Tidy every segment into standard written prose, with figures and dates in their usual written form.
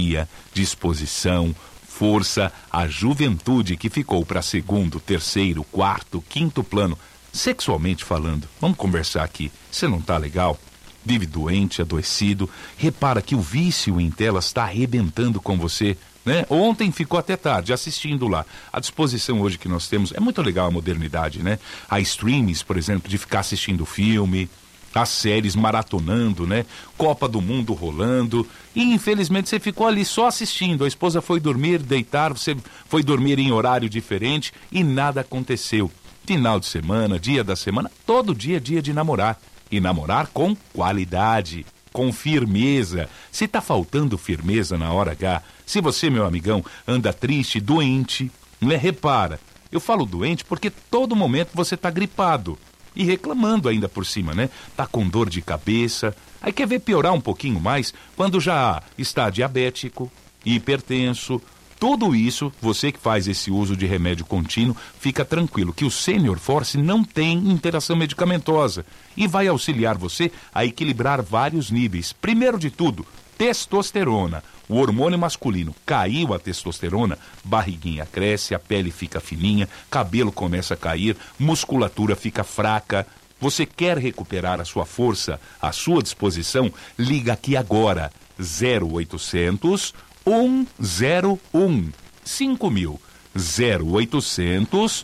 disposição, força, a juventude que ficou para segundo, terceiro, quarto, quinto plano, sexualmente falando. Vamos conversar aqui. Você não tá legal? Vive doente, adoecido. Repara que o vício em telas está arrebentando com você, né? Ontem ficou até tarde assistindo lá. A disposição hoje que nós temos é muito legal, a modernidade, né? A streams, por exemplo, de ficar assistindo filme, as séries maratonando, né? Copa do Mundo rolando. E infelizmente você ficou ali só assistindo. A esposa foi dormir, deitar, você foi dormir em horário diferente e nada aconteceu. Final de semana, dia da semana, todo dia é dia de namorar. E namorar com qualidade, com firmeza. Se tá faltando firmeza na hora H, se você, meu amigão, anda triste, doente, né? Repara, eu falo doente porque todo momento você tá gripado. E reclamando ainda por cima, né? Tá com dor de cabeça. Aí quer ver piorar um pouquinho mais quando já está diabético, hipertenso. Tudo isso, você que faz esse uso de remédio contínuo, fica tranquilo que o Senior Force não tem interação medicamentosa e vai auxiliar você a equilibrar vários níveis. Primeiro de tudo, testosterona. O hormônio masculino, caiu a testosterona, barriguinha cresce, a pele fica fininha, cabelo começa a cair, musculatura fica fraca. Você quer recuperar a sua força, a sua disposição? Liga aqui agora, 0800 101 5000, 0800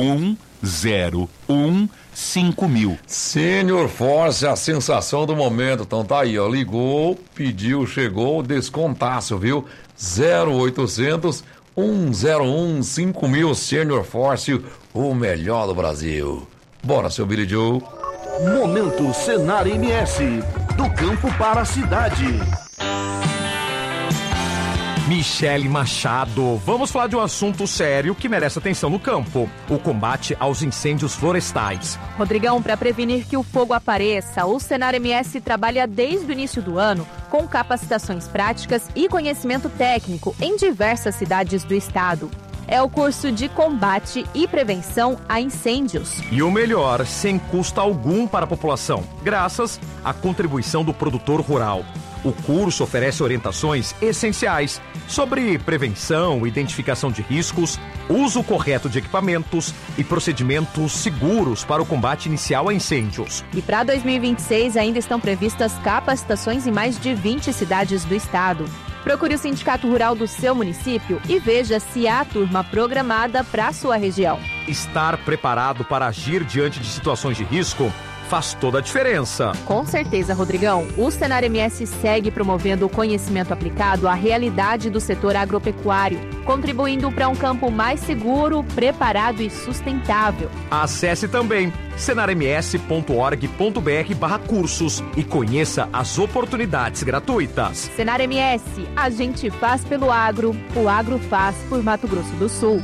101 5000. Senior Force, a sensação do momento. Então tá aí, ó, ligou, pediu, chegou, descontaço, viu? 0800 101 5000. Senior Force, o melhor do Brasil. Bora, seu Billy Joe. Momento Senar MS, do campo para a cidade. Michele Machado, vamos falar de um assunto sério que merece atenção no campo: o combate aos incêndios florestais. Rodrigão, para prevenir que o fogo apareça, o Senar MS trabalha desde o início do ano com capacitações práticas e conhecimento técnico em diversas cidades do estado. É o curso de combate e prevenção a incêndios. E o melhor, sem custo algum para a população, graças à contribuição do produtor rural. O curso oferece orientações essenciais sobre prevenção, identificação de riscos, uso correto de equipamentos e procedimentos seguros para o combate inicial a incêndios. E para 2026 ainda estão previstas capacitações em mais de 20 cidades do estado. Procure o sindicato rural do seu município e veja se há turma programada para a sua região. Estar preparado para agir diante de situações de risco faz toda a diferença. Com certeza, Rodrigão. O Senar MS segue promovendo o conhecimento aplicado à realidade do setor agropecuário, contribuindo para um campo mais seguro, preparado e sustentável. Acesse também senarms.org.br/cursos e conheça as oportunidades gratuitas. Senar MS, a gente faz pelo agro, o agro faz por Mato Grosso do Sul.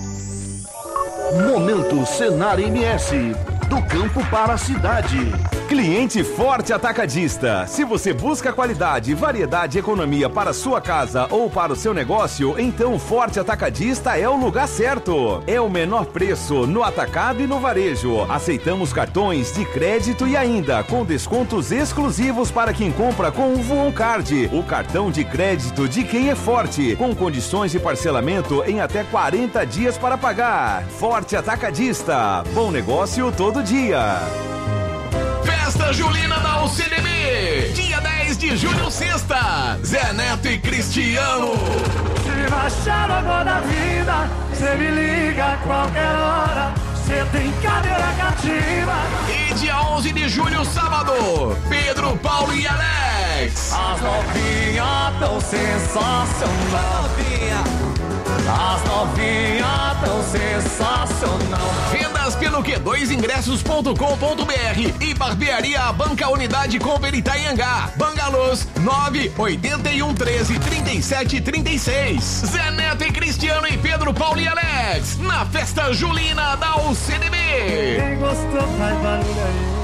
Momento Senar MS, do campo para a cidade. Cliente Forte Atacadista. Se você busca qualidade, variedade e economia para a sua casa ou para o seu negócio, então Forte Atacadista é o lugar certo. É o menor preço no atacado e no varejo. Aceitamos cartões de crédito e ainda com descontos exclusivos para quem compra com o Voon Card, o cartão de crédito de quem é forte, com condições de parcelamento em até 40 dias para pagar. Forte Atacadista. Bom negócio todo dia. Festa Julina da UCDB, dia 10 de julho, sexta. Zé Neto e Cristiano. Se baixar agora da vida, cê me liga a qualquer hora. Cê tem cadeira cativa. E dia 11 de julho, sábado, Pedro, Paulo e Alex. As novinhas tão sensacional. As novinhas tão sensacional. Vendas pelo Q2ingressos.com.br e Barbearia Banca Unidade Cooper Itaiangá. Bangalôs 981133736. Zé Neto e Cristiano e Pedro, Paulo e Alex na Festa Julina da UCDB. Quem gostou faz barulho aí.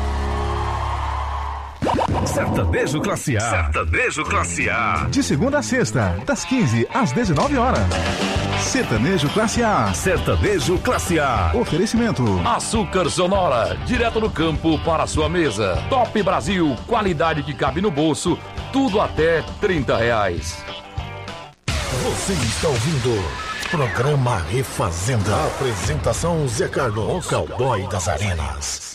Sertanejo Classe A. Sertanejo Classe A. De segunda a sexta, das 15 às 19 horas. Sertanejo Classe A. Sertanejo Classe A. Oferecimento: Açúcar Sonora, direto do campo para a sua mesa. Top Brasil, qualidade que cabe no bolso, tudo até R$30. Você está ouvindo programa Refazenda. Apresentação Zé Carlos, o cowboy das arenas.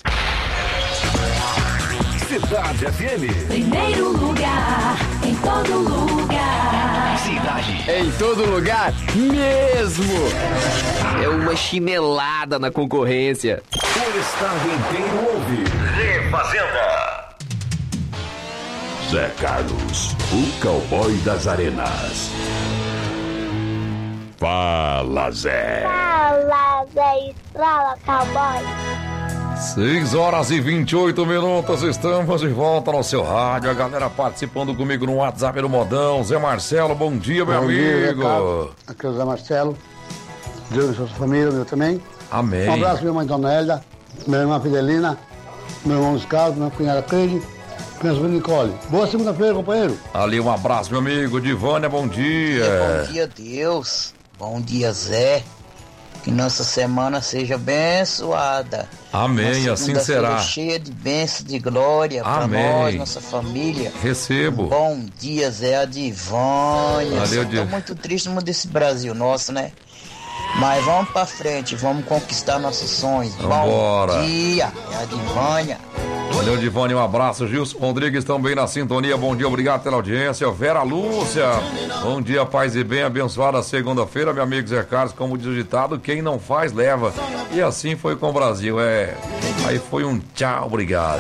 Cidade FM. Primeiro lugar, em todo lugar. Cidade. Em todo lugar mesmo. É uma chinelada na concorrência. O estado inteiro ouve. Refazenda. Zé Carlos, o cowboy das arenas. Fala, Zé. Fala, Zé. Fala, cowboy. 6h28, estamos de volta no seu rádio. A galera participando comigo no WhatsApp do Modão. Zé Marcelo, bom dia, meu amigo. Aqui é o Zé Marcelo. Deus e sua família, meu também. Amém. Um abraço, minha mãe Dona Hélida, minha irmã Fidelina, meu irmão Luiz Carlos, minha cunhada Cleide, minha sobrinha Nicole. Boa segunda-feira, companheiro. Ali, um abraço, meu amigo. Divânia, bom dia. Bom dia, Deus. Bom dia, Zé. Que nossa semana seja abençoada. Amém, assim será. Cheia de bênçãos, de glória para nós, nossa família. Recebo. Bom dia, Zé Adivânia. Valeu, Estou muito triste no mundo desse Brasil nosso, né? Mas vamos para frente, vamos conquistar nossos sonhos. Vambora. Bom dia, Adivânia. Valeu, Divone, um abraço. Gilson Rodrigues também na sintonia. Bom dia, obrigado pela audiência. Vera Lúcia, bom dia, paz e bem, abençoada segunda-feira, meu amigo Zé Carlos. Como diz o ditado, quem não faz, leva. E assim foi com o Brasil, Aí foi um tchau, obrigado.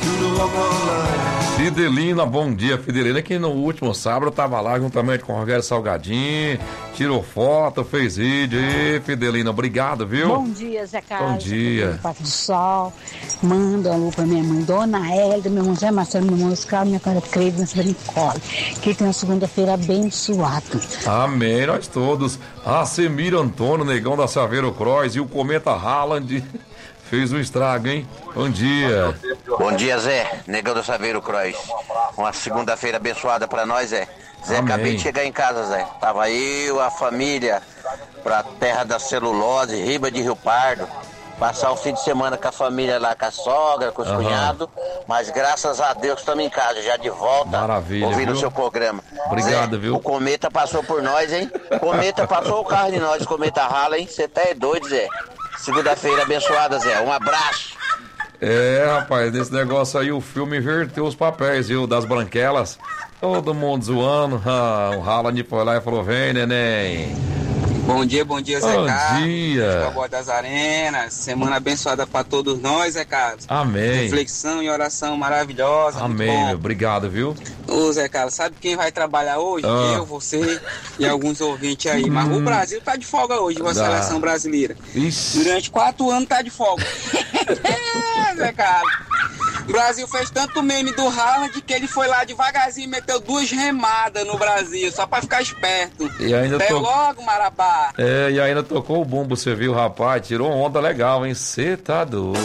Fidelina, bom dia, Fidelina, que no último sábado tava lá juntamente com o Rogério Salgadinho, tirou foto, fez vídeo. E Fidelina, obrigado, viu? Bom dia, Zé Carlos. Bom dia. Papo do Sol. Manda um alô pra minha mãe, Dona Hélida, meu irmão Zé Marcelo, meu irmão Oscar, minha cara Cleide, minha sobrinha Nicole. Que tenha uma segunda-feira abençoada. Amém, nós todos. Semir Antônio, negão da Saveiro Cross e o Cometa Haaland fez um estrago, hein? Bom dia. Bom dia, Zé, negão da Saveiro Cross. Uma segunda-feira abençoada pra nós, Zé. Zé, Amém. Acabei de chegar em casa, Zé. Tava eu, a família, pra terra da celulose, Riba de Rio Pardo. Passar o fim de semana com a família lá, com a sogra, com os cunhados. Mas graças a Deus estamos em casa, já de volta. Maravilha, ouvindo o viu? seu programa. Obrigado, Zé, viu? O Cometa passou por nós, hein? Cometa passou o carro de nós, Cometa rala, hein? Você tá doido, Zé. Segunda-feira abençoada, Zé. Um abraço. Rapaz, nesse negócio aí o filme inverteu os papéis, viu? Das branquelas. Todo mundo zoando. O Haaland foi lá e falou: vem, neném. Bom dia, Zé Carlos. Bom dia. Cowboy das Arenas. Semana abençoada pra todos nós, Zé Carlos. Amém. Reflexão e oração maravilhosa. Amém, meu. Obrigado, viu? Ô, Zé Carlos, sabe quem vai trabalhar hoje? Eu, você e alguns ouvintes aí. Mas o Brasil tá de folga hoje, com a seleção brasileira. Isso. Durante 4 anos tá de folga. Zé Carlos. O Brasil fez tanto meme do Haaland que ele foi lá devagarzinho e meteu 2 remadas no Brasil, só pra ficar esperto. E ainda Até logo, Marabá. E ainda tocou o bumbo, você viu, rapaz? Tirou onda legal, hein? Você tá doido.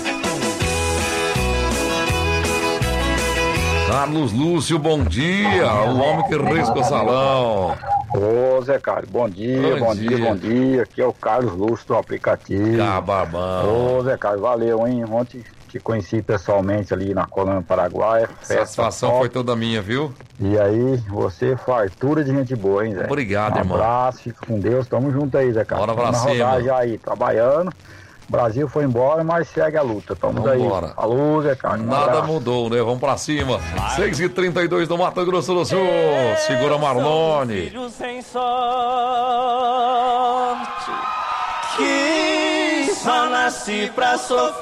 Carlos Lúcio, bom dia. O homem que risca o salão. Ô, Zé Carlos, bom dia. Aqui é o Carlos Lúcio do aplicativo. Babão. Ô, Zé Carlos, valeu, hein? Ontem te conheci pessoalmente ali na Colônia Paraguaia. Satisfação top. Foi toda minha, viu? E aí, você fartura de gente boa, hein, Zé? Obrigado, irmão. Um abraço, fica com Deus, tamo junto aí, Zé Carlos. Bora pra cima. Na rodagem aí, trabalhando. O Brasil foi embora, mas segue a luta. Tamo aí. Alô, Zé Carlos. Nada mudou, né? Vamos pra cima. 6h32 do Mato Grosso do Sul. Segura Marlone. Filho sem sorte, que só nasci pra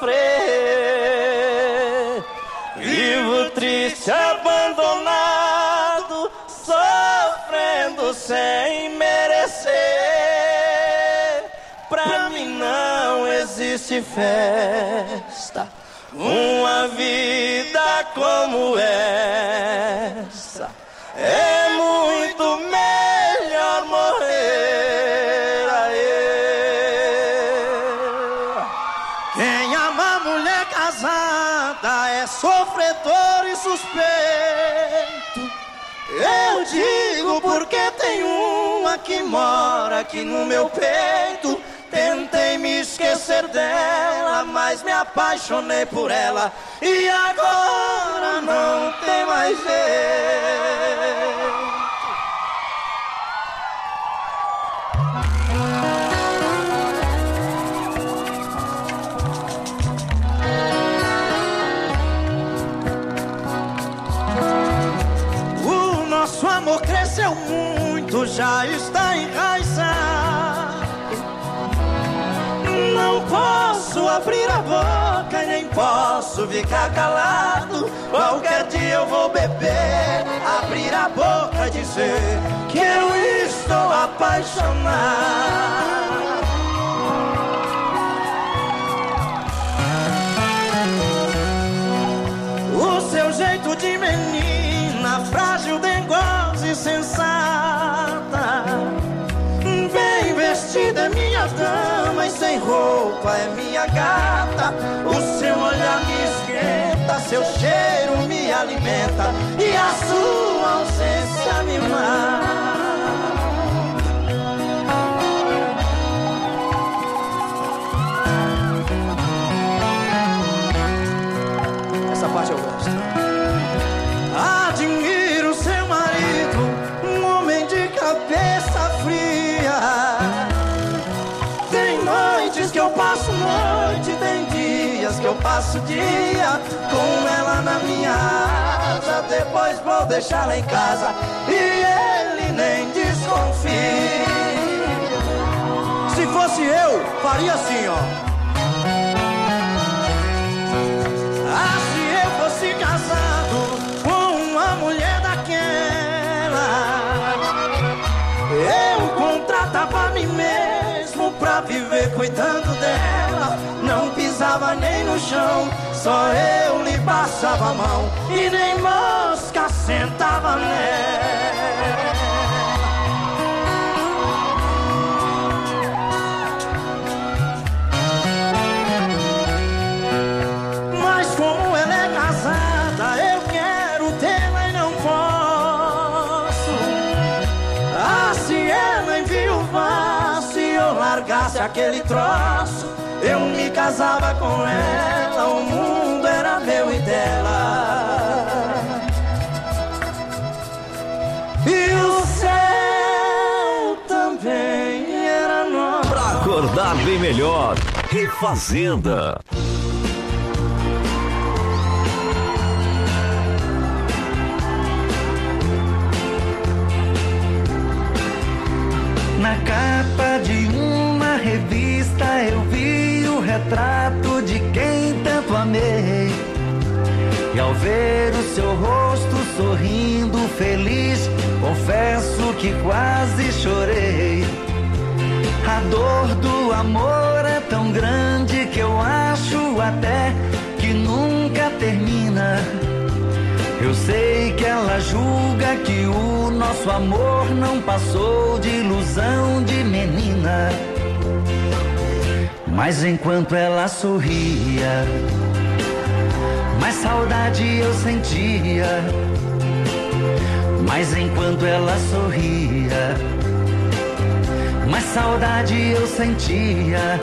sofrer. Vivo triste, abandonado, sofrendo sem merecer. Pra mim não existe festa, uma vida como essa. É muito melhor morrer. Quem ama mulher casada é sofredor e suspeito. Eu digo porque tem uma que mora aqui no meu peito. Tentei me esquecer dela, mas me apaixonei por ela. E agora não tem mais jeito. O nosso amor cresceu muito, já está enraizado. Não posso abrir a boca e nem posso ficar calado. Qualquer dia eu vou beber, abrir a boca e dizer que eu estou apaixonado. O seu jeito de menina, frágil, dengosa e sensata, bem vestida é minha dama e sem roupa é minha gata. O seu olhar me esquenta, seu cheiro me alimenta e a sua ausência me mata. Essa parte eu gosto. Admiro seu marido, um homem de cabeça fria. Tem noites que eu passo noite, tem dias que eu passo dia com ela na minha asa. Depois vou deixá-la em casa e ele nem desconfia. Se fosse eu, faria assim, ó. Se eu fosse casado com uma mulher daquela, eu contratava a mim mesmo pra viver cuidando dela. Não pisava nem no chão, só eu lhe passava a mão e nem mosca sentava nela. Mas como ela é casada, eu quero tê-la e não posso. Se ela enviuvasse, eu largasse aquele troço, eu me casava com ela, o mundo era meu e dela. E o céu também era nosso. Pra acordar bem melhor, Refazenda. Na capa de uma revista eu vi o retrato de quem tanto amei. E ao ver o seu rosto sorrindo feliz, confesso que quase chorei. A dor do amor é tão grande que eu acho até que nunca termina. Eu sei que ela julga que o nosso amor não passou de ilusão de menina. Mas enquanto ela sorria, mais saudade eu sentia. Mas enquanto ela sorria, mais saudade eu sentia.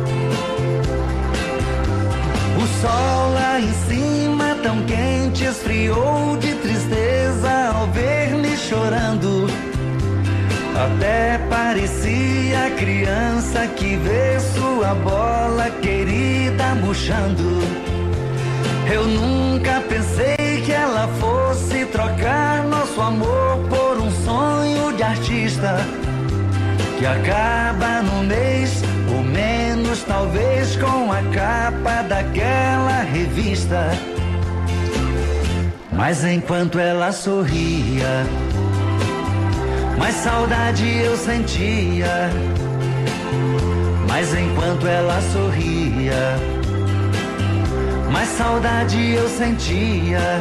O sol lá em cima tão quente esfriou de tristeza ao ver-me chorando. Até parecia criança que vê sua bola querida murchando. Eu nunca pensei que ela fosse trocar nosso amor por um sonho de artista que acaba no mês, ou menos talvez, com a capa daquela revista. Mas enquanto ela sorria, mais saudade eu sentia. Mas enquanto ela sorria, mais saudade eu sentia.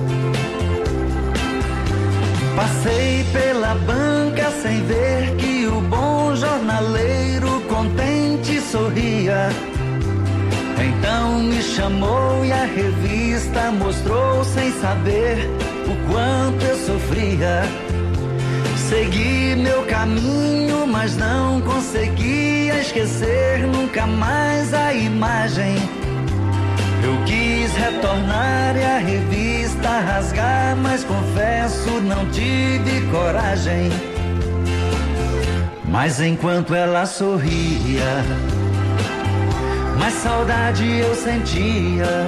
Passei pela banca sem ver que o bom jornaleiro contente sorria. Então me chamou e a revista mostrou sem saber o quanto eu sofria. Segui meu caminho, mas não conseguia esquecer nunca mais a imagem. Eu quis retornar e a revista rasgar, mas confesso não tive coragem. Mas enquanto ela sorria, mais saudade eu sentia.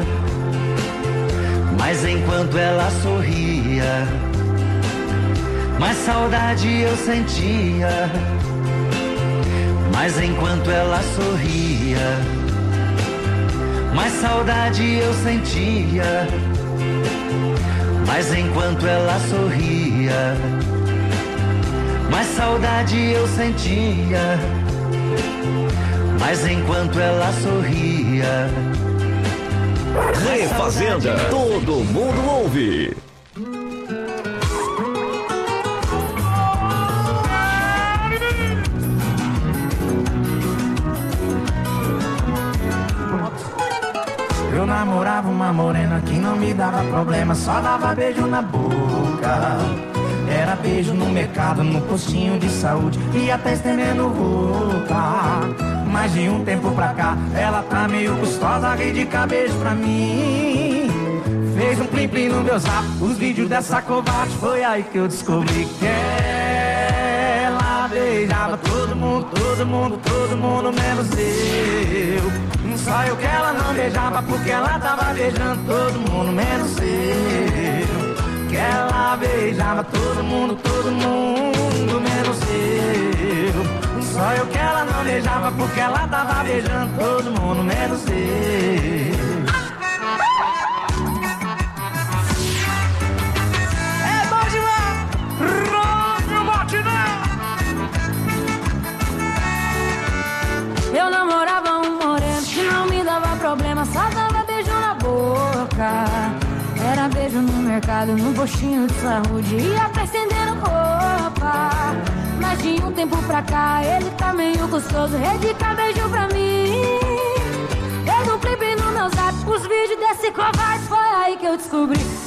Mas enquanto ela sorria, mais saudade eu sentia. Mas enquanto ela sorria, mais saudade eu sentia. Mas enquanto ela sorria, mais saudade eu sentia. Mas enquanto ela sorria, Refazenda, todo mundo ouve. Eu namorava uma morena que não me dava problema, só dava beijo na boca. Era beijo no mercado, no postinho de saúde e até estendendo roupa. Mas de um tempo pra cá, ela tá meio gostosa, ri de cabeça pra mim. Fez um plim-plim no meu zap, os vídeos dessa covarde. Foi aí que eu descobri que ela beijava todo mundo, todo mundo, todo mundo, menos eu. Só eu que ela não beijava, porque ela tava beijando todo mundo, menos eu. Que ela beijava todo mundo, menos eu. Só eu que ela não beijava, porque ela tava beijando todo mundo, menos eu. É bom demais! Rock Matinê! Eu namorava um moreno que não me dava problema, só dava beijo na boca. Era beijo no mercado, no postinho de saúde e até estendendo roupa. Mas de um tempo pra cá, ele tá meio gostoso, dedica beijo pra mim. Fez um clipe no meu zap, os vídeos desse covarde. Foi aí que eu descobri que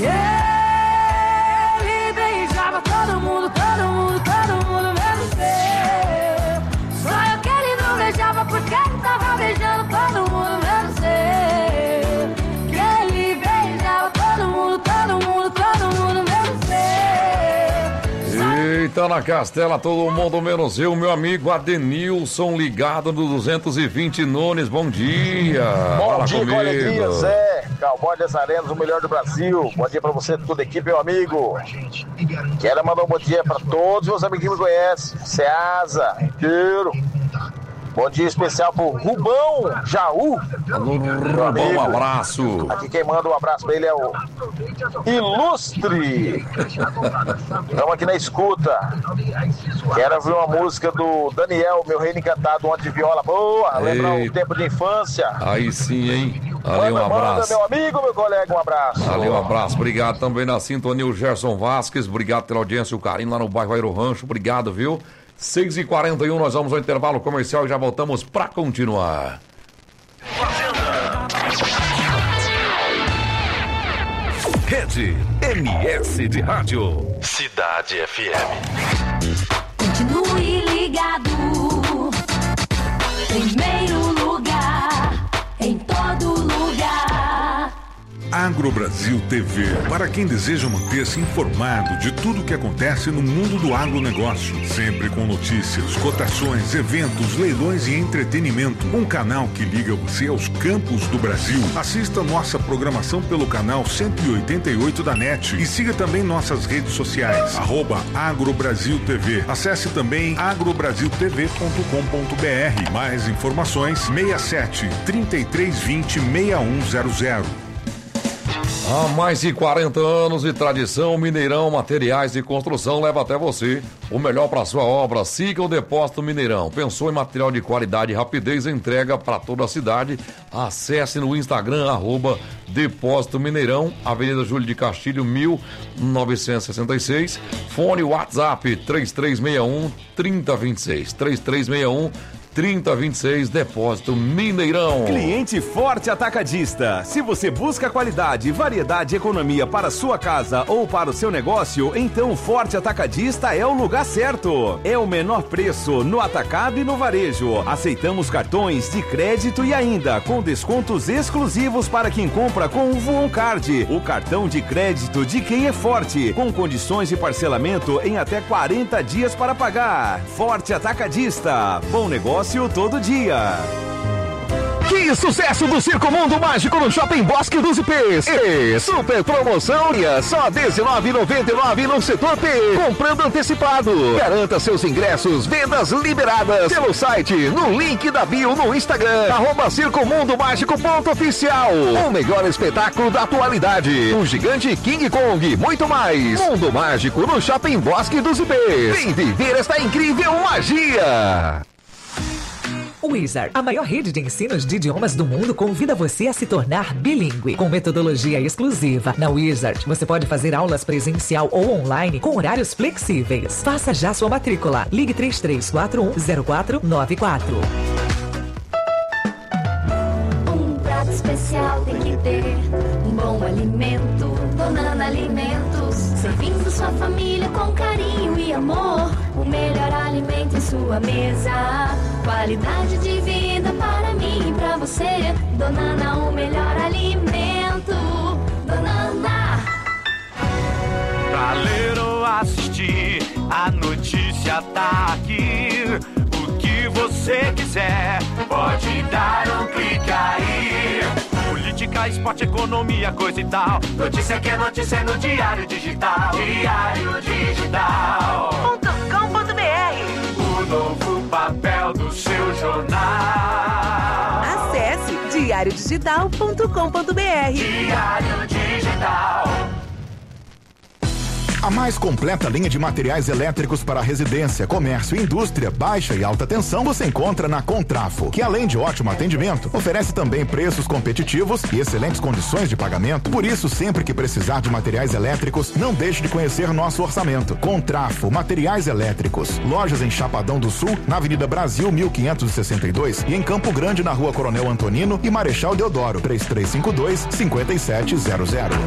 ele beijava todo mundo, todo mundo, todo mundo, menos eu. Só eu que ele não beijava, porque ele tava beijando todo mundo, menos eu. Que ele beijava todo mundo, todo mundo, todo mundo, menos eu. Eita, na Castela, todo mundo menos eu, meu amigo Adenilson, ligado no 220 Nunes, bom dia. Bom dia, com alegria, Zé, Cowboy das Arenas, o melhor do Brasil. Bom dia pra você, toda a equipe, meu amigo. Quero mandar um bom dia pra todos os meus amigos que me conhecem, Ceasa, inteiro. Bom dia especial pro Rubão Jaú. Rubão, um abraço. Aqui quem manda um abraço pra ele é o Ilustre. Estamos aqui na escuta. Quero ouvir uma música do Daniel, Meu Reino Encantado, onde viola boa. Lembrar o tempo de infância. Aí sim, hein? Valeu, um abraço. Meu amigo, meu colega, um abraço. Valeu, um abraço. Obrigado também na sintonia, o Gerson Vasques. Obrigado pela audiência e o carinho lá no bairro Aero Rancho. Obrigado, viu? 6h41, nós vamos ao intervalo comercial e já voltamos para continuar. Rede MS de Rádio. Cidade FM. Continue ligado. Primeiro lugar, em todo lugar. Agrobrasil TV, para quem deseja manter-se informado de tudo o que acontece no mundo do agronegócio, sempre com notícias, cotações, eventos, leilões e entretenimento. Um canal que liga você aos campos do Brasil. Assista nossa programação pelo canal 188 da NET e siga também nossas redes sociais, @Agrobrasil TV. Acesse também agrobrasiltv.com.br. Mais informações 67 3320 6100. Há mais de 40 anos de tradição, Mineirão Materiais de Construção leva até você o melhor para sua obra. Siga o Depósito Mineirão. Pensou em material de qualidade e rapidez, entrega para toda a cidade? Acesse no Instagram, @Depósito Mineirão, Avenida Júlio de Castilho, 1966. Fone WhatsApp 3361 3026. 3361 3026, Depósito Mineirão. Cliente Forte Atacadista. Se você busca qualidade, variedade e economia para sua casa ou para o seu negócio, então o Forte Atacadista é o lugar certo. É o menor preço no atacado e no varejo. Aceitamos cartões de crédito e ainda com descontos exclusivos para quem compra com o Voon Card, o cartão de crédito de quem é forte, com condições de parcelamento em até 40 dias para pagar. Forte Atacadista. Bom negócio todo dia. Que sucesso do Circo Mundo Mágico no Shopping Bosque dos Ipês. E super promoção, só R$19,99 no setor P. Comprando antecipado. Garanta seus ingressos, vendas liberadas pelo site, no link da bio no Instagram, @circomundomágico.oficial. O melhor espetáculo da atualidade. O gigante King Kong, muito mais. Mundo Mágico no Shopping Bosque dos Ipês. Vem viver esta incrível magia. Wizard, a maior rede de ensinos de idiomas do mundo, convida você a se tornar bilíngue. Com metodologia exclusiva, na Wizard, você pode fazer aulas presencial ou online com horários flexíveis. Faça já sua matrícula. Ligue 3341-0494. Um prato especial tem que ter um bom alimento. Donana Alimentos, servindo sua família com carinho e amor. O melhor alimento em sua mesa. Qualidade de vida para mim e pra você. Donana, o melhor alimento. Donana. Pra ler ou assistir, a notícia tá aqui. O que você quiser, pode dar um clique aí. Política, esporte, economia, coisa e tal. Notícia que é notícia no Diário Digital. Diário Digital.com.br. O novo papel do seu jornal. Acesse diariodigital.com.br. Diário Digital. A mais completa linha de materiais elétricos para residência, comércio, indústria, baixa e alta tensão você encontra na Contrafo, que além de ótimo atendimento, oferece também preços competitivos e excelentes condições de pagamento. Por isso, sempre que precisar de materiais elétricos, não deixe de conhecer nosso orçamento. Contrafo, materiais elétricos. Lojas em Chapadão do Sul, na Avenida Brasil 1562 e em Campo Grande, na Rua Coronel Antonino e Marechal Deodoro, 3352-5700.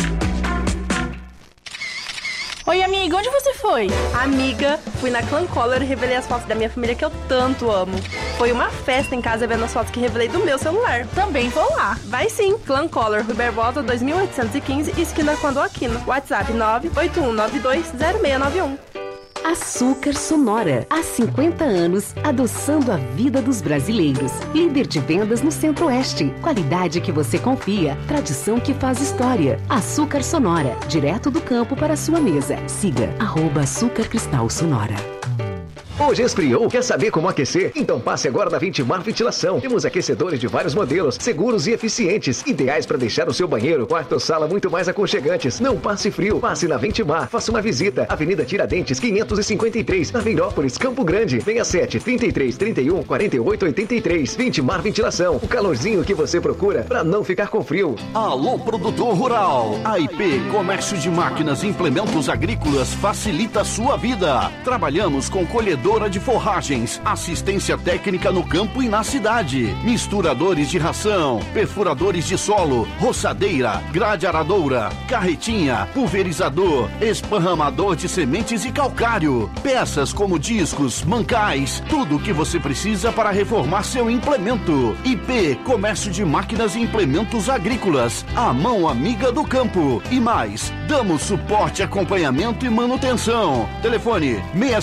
Oi, amiga, onde você foi? Amiga, fui na Clan Color e revelei as fotos da minha família que eu tanto amo. Foi uma festa em casa vendo as fotos que revelei do meu celular. Também vou lá. Vai sim, Clan Color, Rui Barbosa 2815, esquina Quando Aquino. WhatsApp 981920691. Açúcar Sonora. Há 50 anos, adoçando a vida dos brasileiros. Líder de vendas no Centro-Oeste. Qualidade que você confia. Tradição que faz história. Açúcar Sonora. Direto do campo para a sua mesa. Siga @Açúcar Cristal Sonora. Hoje esfriou? Quer saber como aquecer? Então passe agora na Vintimar Ventilação. Temos aquecedores de vários modelos, seguros e eficientes, ideais para deixar o seu banheiro, quarto ou sala muito mais aconchegantes. Não passe frio, passe na Vintimar. Faça uma visita. Avenida Tiradentes, 553, na Veirópolis, Campo Grande. 67 33 31 48 83. Vintimar Ventilação. O calorzinho que você procura para não ficar com frio. Alô, produtor rural. A IP Comércio de Máquinas e Implementos Agrícolas facilita a sua vida. Trabalhamos com colhedor de forragens, assistência técnica no campo e na cidade, misturadores de ração, perfuradores de solo, roçadeira, grade aradora, carretinha, pulverizador, esparramador de sementes e calcário, peças como discos, mancais, tudo o que você precisa para reformar seu implemento. IP Comércio de Máquinas e Implementos Agrícolas, a mão amiga do campo. E mais, damos suporte, acompanhamento e manutenção. Telefone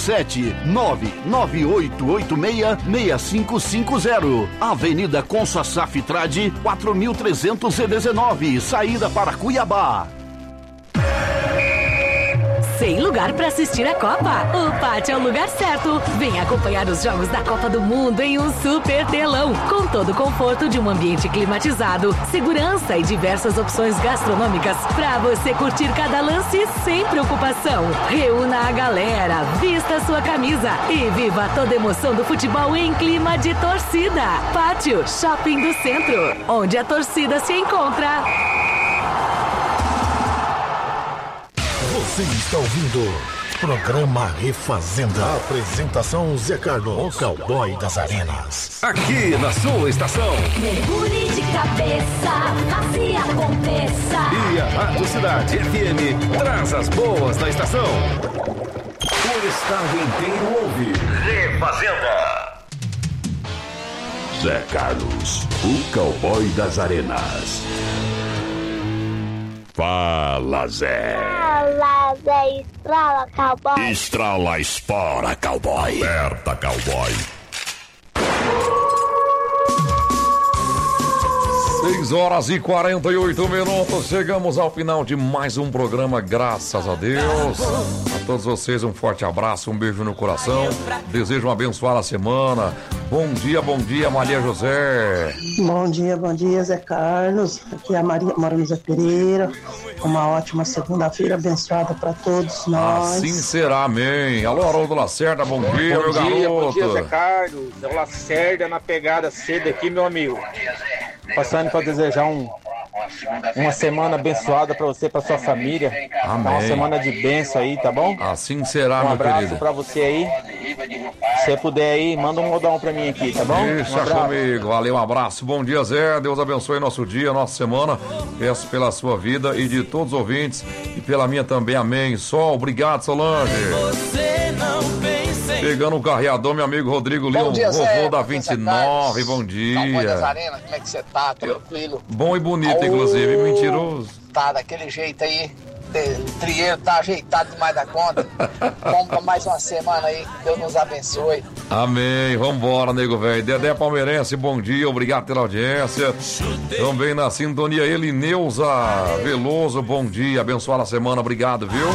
67998866550. Avenida Consa Saftrade 4319, saída para Cuiabá. Sem lugar para assistir a Copa? O Pátio é o lugar certo. Venha acompanhar os jogos da Copa do Mundo em um super telão, com todo o conforto de um ambiente climatizado, segurança e diversas opções gastronômicas para você curtir cada lance sem preocupação. Reúna a galera, vista sua camisa e viva toda a emoção do futebol em clima de torcida. Pátio Shopping do Centro, onde a torcida se encontra. Você está ouvindo Programa Refazenda. Apresentação Zé Carlos, o cowboy das arenas. Aqui na sua estação. Mergulhe de cabeça, faça e aconteça. E a Rádio Cidade FM traz as boas da estação. O estado inteiro ouve Refazenda. Zé Carlos, o cowboy das arenas. Fala, Zé. Fala, Zé. Estrala, cowboy. Estrala, espora, cowboy. Aperta, cowboy. 6h48. Chegamos ao final de mais um programa, graças a Deus. A todos vocês um forte abraço, um beijo no coração. Desejo uma abençoada semana. Bom dia, Maria José. Bom dia, Zé Carlos. Aqui é a Maria, mora no Zé Pereira. Uma ótima segunda-feira abençoada para todos nós. Assim será, amém. Alô, Haroldo Lacerda, bom dia, meu garoto. Bom dia, Zé Carlos. É o Lacerda na pegada cedo aqui, meu amigo. Passando para desejar uma semana abençoada para você e para sua família. Amém. Uma semana de bênção aí, tá bom? Assim será, meu querido. Um abraço para você aí. Se você puder aí, manda um modão para mim aqui, tá bom? Deixa comigo. Valeu, um abraço. Bom dia, Zé. Deus abençoe nosso dia, nossa semana. Peço pela sua vida e de todos os ouvintes e pela minha também. Amém. Sol, obrigado, Solange. Pegando o carreador, meu amigo Rodrigo Leão, vovô da 29, bom dia. Cowboy das Arenas, como é que você tá? Tranquilo? Bom e bonito, inclusive, mentiroso. Tá daquele jeito aí, o trieiro tá ajeitado demais da conta. Vamos pra mais uma semana aí, que Deus nos abençoe. Amém, vambora, nego velho. Dedé Palmeirense, bom dia, obrigado pela audiência. Também na sintonia, Elineuza Veloso, bom dia, abençoada semana, obrigado, viu?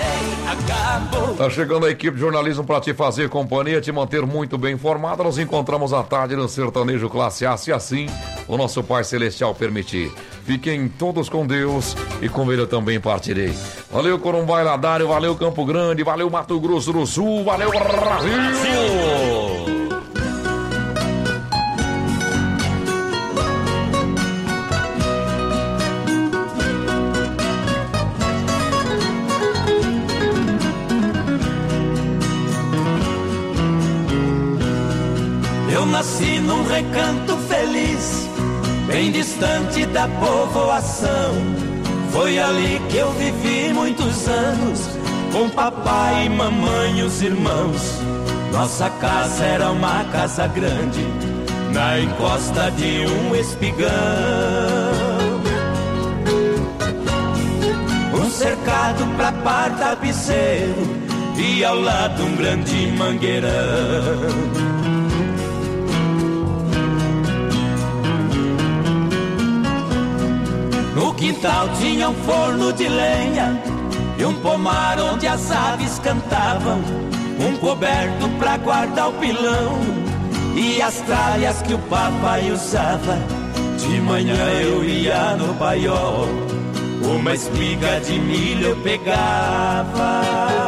Tá chegando a equipe de jornalismo para te fazer companhia, te manter muito bem informado. Nos encontramos à tarde no Sertanejo Classe A, se assim o nosso Pai Celestial permitir. Fiquem todos com Deus e com Ele eu também partirei. Valeu, Corumbá e Ladário, valeu, Campo Grande, valeu, Mato Grosso do Sul, valeu, Brasil! Eu nasci num recanto feliz, bem distante da povoação. Foi ali que eu vivi muitos anos, com papai e mamãe e os irmãos. Nossa casa era uma casa grande, na encosta de um espigão. Um cercado pra par tapeceiro e ao lado um grande mangueirão. No quintal tinha um forno de lenha e um pomar onde as aves cantavam, um coberto pra guardar o pilão e as tralhas que o papai usava. De manhã eu ia no paiol, uma espiga de milho eu pegava,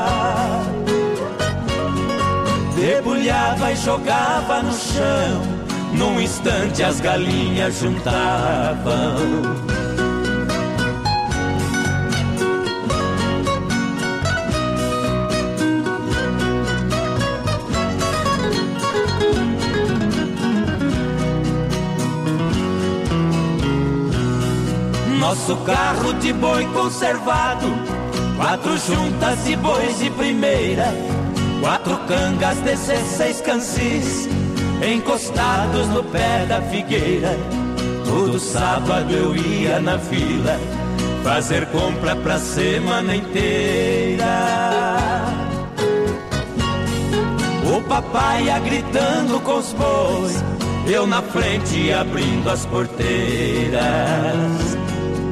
debulhava e jogava no chão, num instante as galinhas juntavam. Nosso carro de boi conservado, 4 juntas de bois de primeira, 4 cangas, 16 cansis, encostados no pé da figueira. Todo sábado eu ia na vila, fazer compra pra semana inteira. O papai ia gritando com os bois, eu na frente abrindo as porteiras.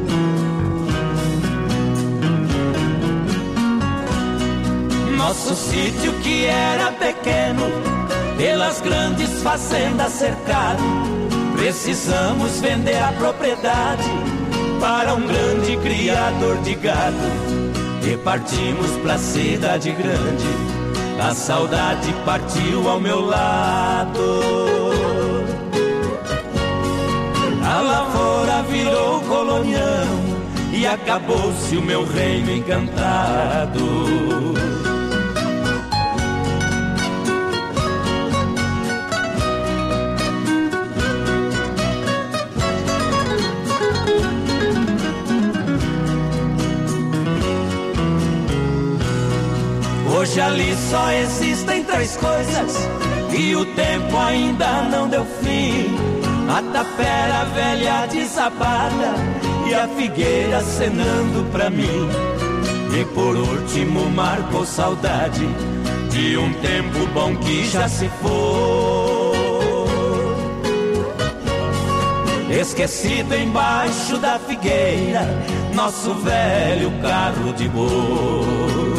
Nosso sítio que era pequeno, pelas grandes fazendas cercado, precisamos vender a propriedade para um grande criador de gado. E partimos pra cidade grande, a saudade partiu ao meu lado. A lavoura virou colonião e acabou-se o meu reino encantado. só existem três coisas e o tempo ainda não deu fim: a tapera velha desapada e a figueira acenando pra mim. E por último marcou saudade de um tempo bom que já se foi, esquecido embaixo da figueira, nosso velho carro de boi.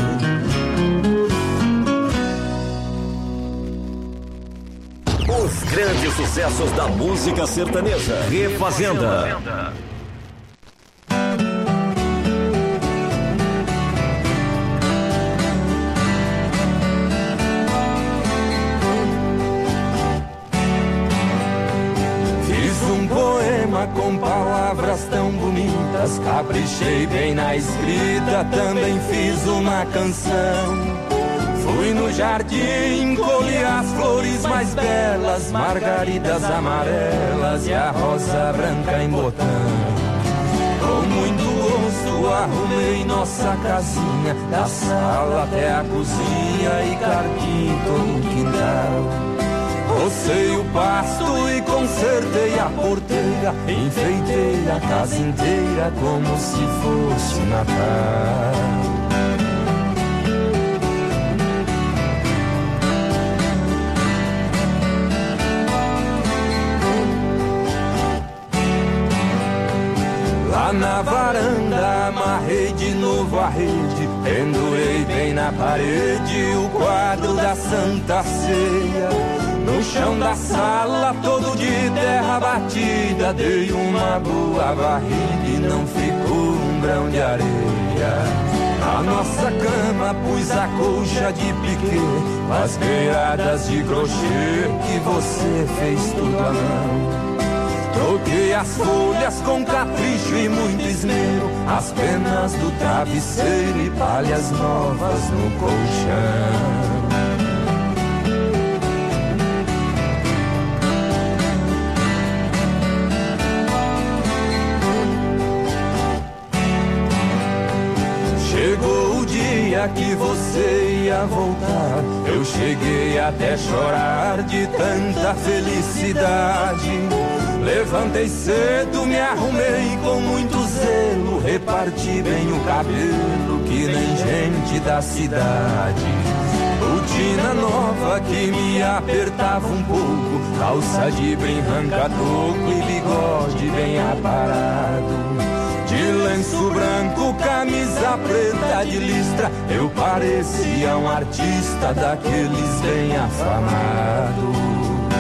Os grandes sucessos da música sertaneja. Refazenda. Com palavras tão bonitas, caprichei bem na escrita, também fiz uma canção. Fui no jardim, colhi as flores mais belas, margaridas amarelas e a rosa branca em botão. Com muito gosto arrumei nossa casinha, da sala até a cozinha e carpim todo o quintal. Rocei o pasto e consertei a porteira, enfeitei a casa inteira como se fosse Natal. Lá na varanda amarrei de novo a rede, pendurei bem na parede o quadro da Santa Ceia. No chão da sala, todo de terra batida, dei uma boa varrida e não ficou um grão de areia. Na nossa cama pus a colcha de piquê, com as beiradas de crochê que você fez tudo à mão. Troquei as folhas com capricho e muito esmero, as penas do travesseiro e palhas novas no colchão. Chegou o dia que você ia voltar, eu cheguei até chorar de tanta felicidade. Levantei cedo, me arrumei com muito zelo, reparti bem o cabelo que nem gente da cidade. Botina nova que me apertava um pouco, calça de brim ranca-toco e bigode bem aparado. De lenço branco, camisa preta de listra, eu parecia um artista daqueles bem afamados.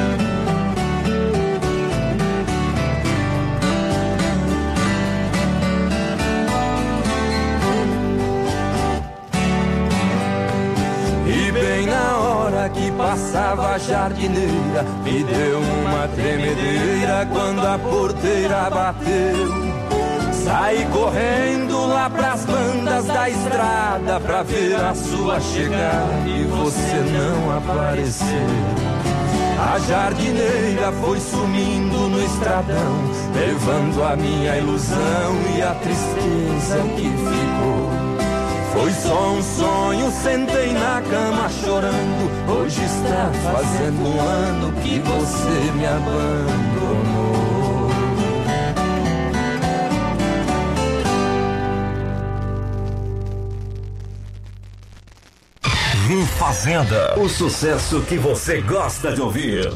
E bem na hora que passava a jardineira, me deu uma tremedeira quando a porteira bateu. Saí correndo lá pras bandas da estrada pra ver a sua chegada e você não apareceu. A jardineira foi sumindo no estradão, levando a minha ilusão e a tristeza que ficou. Foi só um sonho, sentei na cama chorando, hoje está fazendo um ano que você me abandonou. Refazenda, o sucesso que você gosta de ouvir.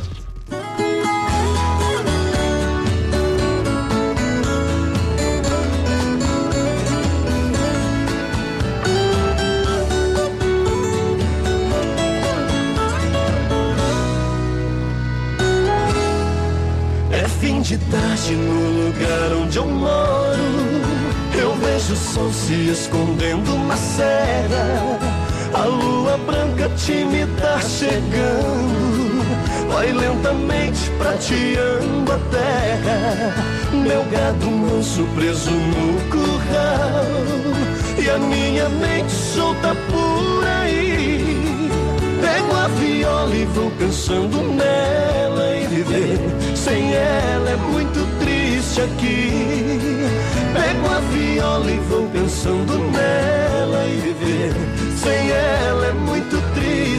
É fim de tarde no lugar onde eu moro, eu vejo o sol se escondendo na serra. A lua branca tímida chegando, vai lentamente prateando a terra. Meu gado manso preso no curral, e a minha mente solta por aí. Pego a viola e vou pensando nela, e viver sem ela é muito triste aqui. Pego a viola e vou pensando nela, e viver sem ela é muito triste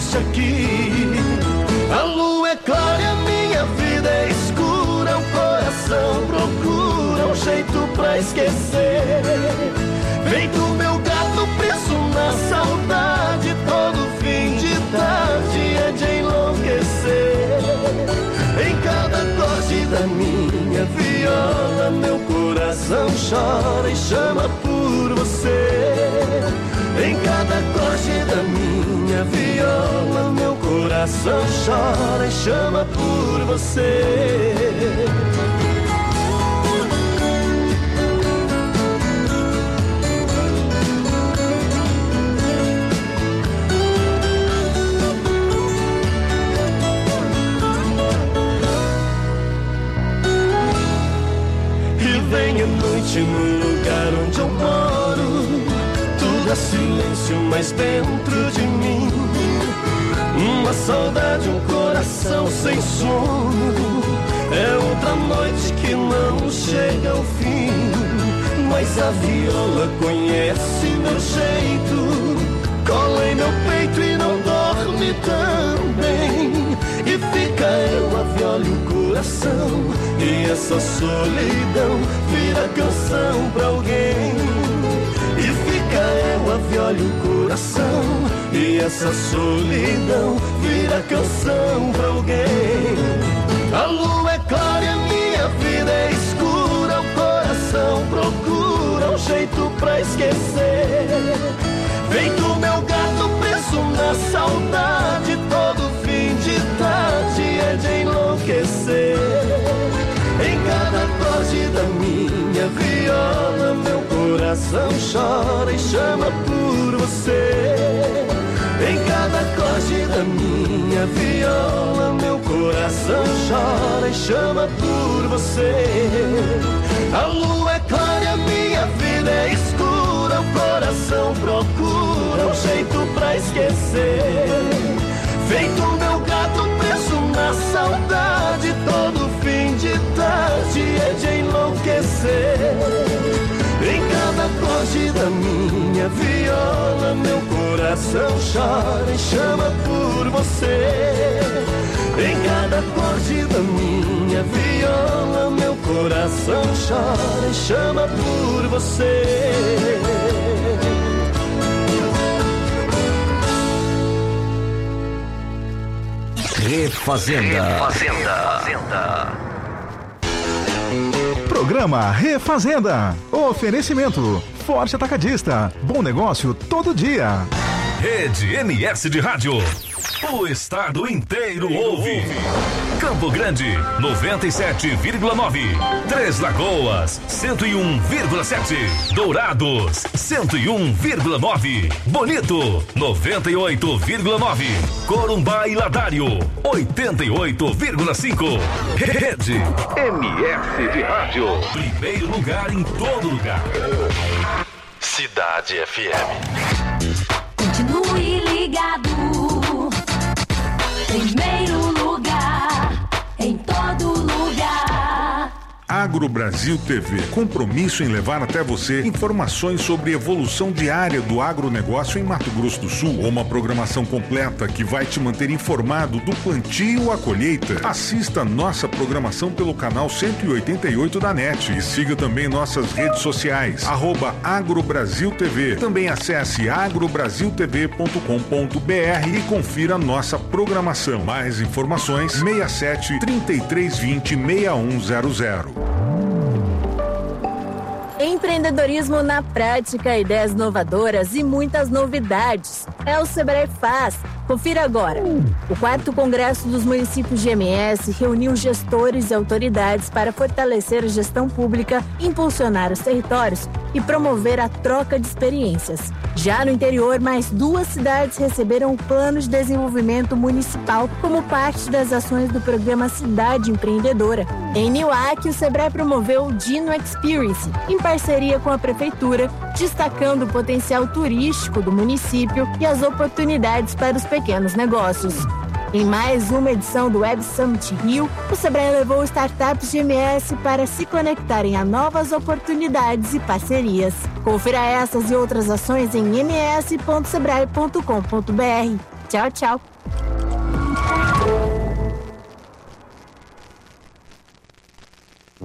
esquecer. Feito meu gato preso na saudade, todo fim de tarde é de enlouquecer. Em cada acorde da minha viola, meu coração chora e chama por você. Em cada acorde da minha viola, meu coração chora e chama por você. Vem a noite no lugar onde eu moro, tudo é silêncio, mas dentro de mim uma saudade, um coração sem sono. É outra noite que não chega ao fim, mas a viola conhece meu jeito, cola em meu peito e não dorme também. E fica eu, a viola e o coração, e essa solidão vira canção pra alguém. E fica eu, a viola e o coração, e essa solidão vira canção pra alguém. A lua é clara e a minha vida é escura, o coração procura um jeito pra esquecer. Feito meu gato preso na saudade, todo fim de tarde é de enlouquecer. Em cada acorde da minha viola, meu coração chora e chama por você. Em cada acorde da minha viola, meu coração chora e chama por você. A lua é clara e a minha vida é escura, o coração procura um jeito pra esquecer. Feito meu gato preso na saudade, todo fim de tarde é de enlouquecer. Em cada acorde da minha viola, meu coração chora e chama por você. Em cada acorde da minha viola, meu coração chora e chama por você. Refazenda. Programa Refazenda. Oferecimento Forte Atacadista. Bom negócio todo dia. Rede MS de Rádio. O estado inteiro ouve. Campo Grande, 97,9. Três Lagoas, 101,7. Dourados, 101,9. Bonito, 98,9. Corumbá e Ladário, 88,5. Rede MS de Rádio. Primeiro lugar em todo lugar. Cidade FM. Continue ligado. Primeiro lugar, em todo lugar. Agro Brasil TV, compromisso em levar até você informações sobre evolução diária do agronegócio em Mato Grosso do Sul. Uma programação completa que vai te manter informado do plantio à colheita. Assista nossa programação pelo canal 188 da NET e siga também nossas redes sociais, @AgroBrasilTV. Também acesse agrobrasiltv.com.br e confira nossa programação. Mais informações 67 3320 6100. Empreendedorismo na prática, ideias inovadoras e muitas novidades. É o Sebrae Faz. Confira agora. O 4º Congresso dos Municípios de MS reuniu gestores e autoridades para fortalecer a gestão pública, impulsionar os territórios e promover a troca de experiências. Já no interior, mais 2 cidades receberam o Plano de Desenvolvimento Municipal como parte das ações do programa Cidade Empreendedora. Em Niuaque, o Sebrae promoveu o Dino Experience, em parceria com a Prefeitura, destacando o potencial turístico do município e as oportunidades para os pequenos negócios. Em mais uma edição do Web Summit Rio, o Sebrae levou startups de MS para se conectarem a novas oportunidades e parcerias. Confira essas e outras ações em ms.sebrae.com.br. Tchau, tchau.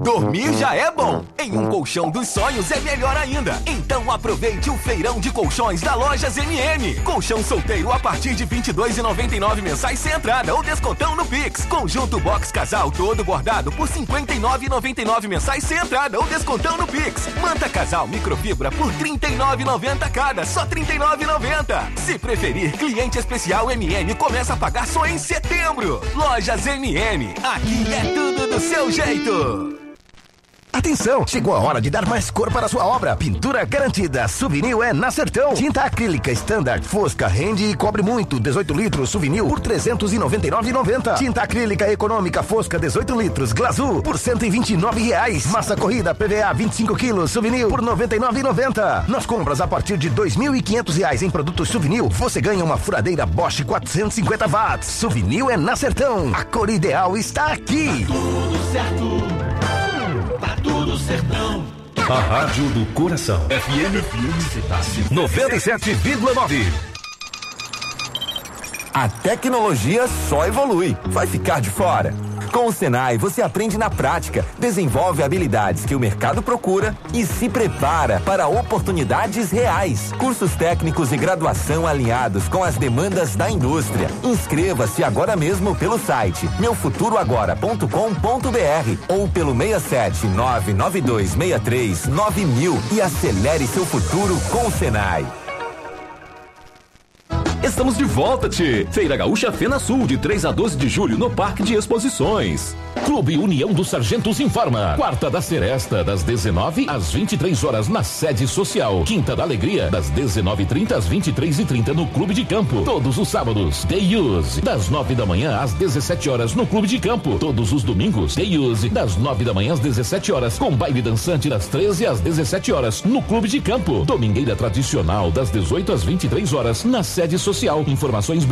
Dormir já é bom. Em um colchão dos sonhos é melhor ainda. Então aproveite o feirão de colchões da Lojas MM. Colchão solteiro a partir de R$ 22,99 mensais sem entrada ou descontão no Pix. Conjunto box casal todo bordado por R$ 59,99 mensais sem entrada ou descontão no Pix. Manta casal microfibra por R$ 39,90 cada, só R$ 39,90. Se preferir, cliente especial MM começa a pagar só em setembro. Lojas MM, aqui é tudo do seu jeito. Atenção, chegou a hora de dar mais cor para a sua obra. Pintura garantida, Suvinil é na Sertão. Tinta acrílica standard, fosca, rende e cobre muito. 18 litros, Suvinil por R$ 399,90. Tinta acrílica econômica, fosca, 18 litros, Glazul por R$ 129,00. Massa corrida, PVA, 25 quilos, Suvinil por R$ 99,90. Nas compras a partir de R$ 2.500 em produtos Suvinil, você ganha uma furadeira Bosch 450 watts. Suvinil é na Sertão. A cor ideal está aqui. Tá tudo certo. Tá tudo sertão. A Rádio do Coração. FM 97,9. A tecnologia só evolui. Vai ficar de fora. Com o Senai, você aprende na prática, desenvolve habilidades que o mercado procura e se prepara para oportunidades reais. Cursos técnicos e graduação alinhados com as demandas da indústria. Inscreva-se agora mesmo pelo site meufuturoagora.com.br ou pelo 67992639000 e acelere seu futuro com o Senai. Estamos de volta, tchê! Feira Gaúcha Fena Sul, de 3 a 12 de julho, no Parque de Exposições. Clube União dos Sargentos informa. Quarta da Seresta, das 19 às 23 horas, na sede social. Quinta da Alegria, das 19h30 às 23h30, no Clube de Campo. Todos os sábados, Day Use, das 9 da manhã às 17 horas, no Clube de Campo. Todos os domingos, Day Use, das 9 da manhã às 17 horas, com baile dançante das 13 às 17 horas, no Clube de Campo. Domingueira tradicional, das 18 às 23 horas, na sede social. Informações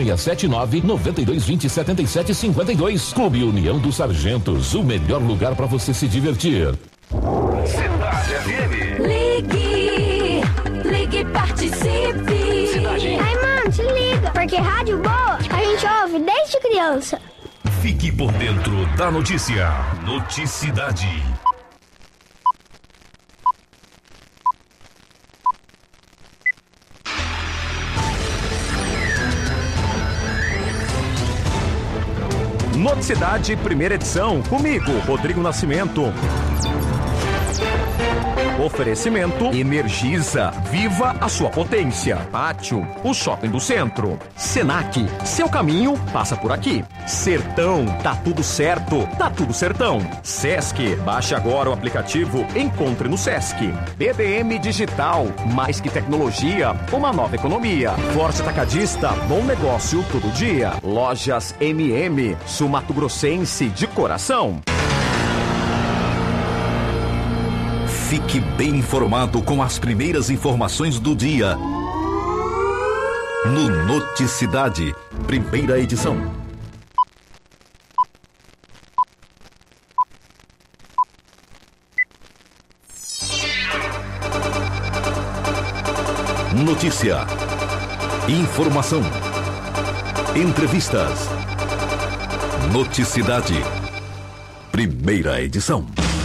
679-9220-7752. Clube União dos Sargentos, o melhor lugar para você se divertir. Cidade FM. Ligue e participe. Cidade. Ai, mãe, se liga, porque rádio boa a gente ouve desde criança. Fique por dentro da notícia. Noticidade. Noticidade, primeira edição, comigo, Rodrigo Nascimento. Oferecimento Energisa, viva a sua potência. Pátio, o shopping do centro. Senac, seu caminho passa por aqui. Sertão, tá tudo certo, tá tudo sertão. Sesc, baixe agora o aplicativo, encontre no Sesc. BDM Digital, mais que tecnologia, uma nova economia. Forte Atacadista, bom negócio todo dia. Lojas MM, Sul Mato Grossense de coração. Fique bem informado com as primeiras informações do dia. No Noticidade, primeira edição. Notícia, informação, entrevistas. Noticidade, primeira edição.